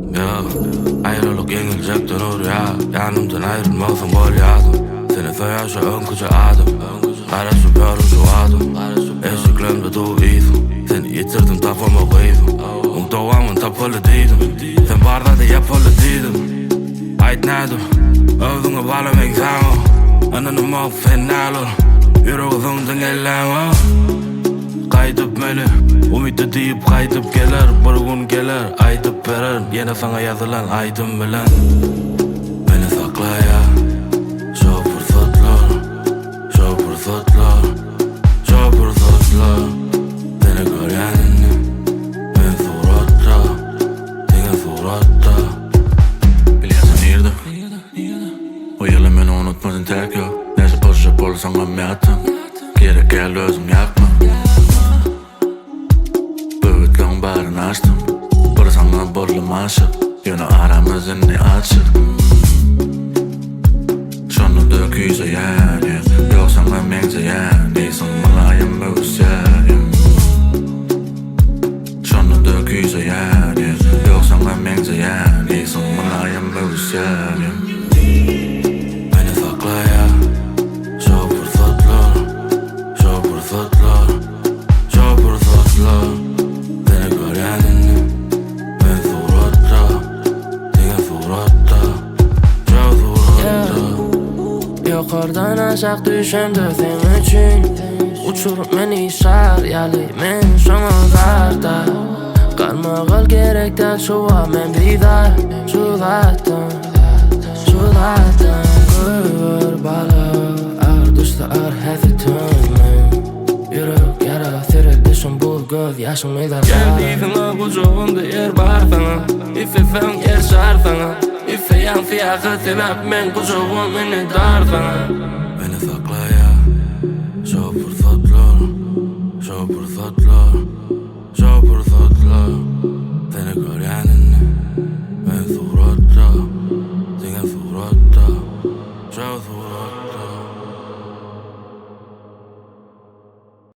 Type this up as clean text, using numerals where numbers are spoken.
Ya ayrılık yenilecektir rüya. Yanımdan ayrılmasın bol yardım. Seni soyaşa ön kuca adım. Kara süper şu adım. Eşiklerimde doğuydum. Seni yitirdim tapama koydum. Doğamın tapalı değilim. Sen barda da yapalı değilim. Aytnadım Övdüğü balım egzamo Ananı mahfen olur Yüreği zımdın ellenme Kaytıp beni Umutlu deyip kaytıp gelir Bir gün gelir aytıp verir Yine sana yazılan aydım bilen Beni sakla ya Şu fırsatlar Şu fırsatlar Şu fırsatlar Seni görenim Ben suratta Senin suratta O yılı beni unutmadın tek yok Neyse boşacak olursan ben yattım Geri gel özüm yakma Büyüklüğün bağrını açtım Burası sana bollum aşık Yine aramızın ne açık Şunu dök yüze yani Yoksa ben mengze yani Değilsin malayım öğüs yani Şunu dök yüze yani Yoksa ben mengze yani Değilsin malayım öğüs yani Yukarıdan aşağı düşemdi senin için Uçurup beni şaryalı men şuna karda Karmağıl gerekten şuva men bidar Şulattan Gör balı Ağır düştü ağır hezitim Yürek yara serildi şun bul göz yaşım eder Geldiğin kucağında yer var sana İfifem yer şar sana İfeyen fiyakı sebep men kucağım beni dar sana Beni sakla ya Şu fırsatlar Şu fırsatlar Şu fırsatlar Seni gören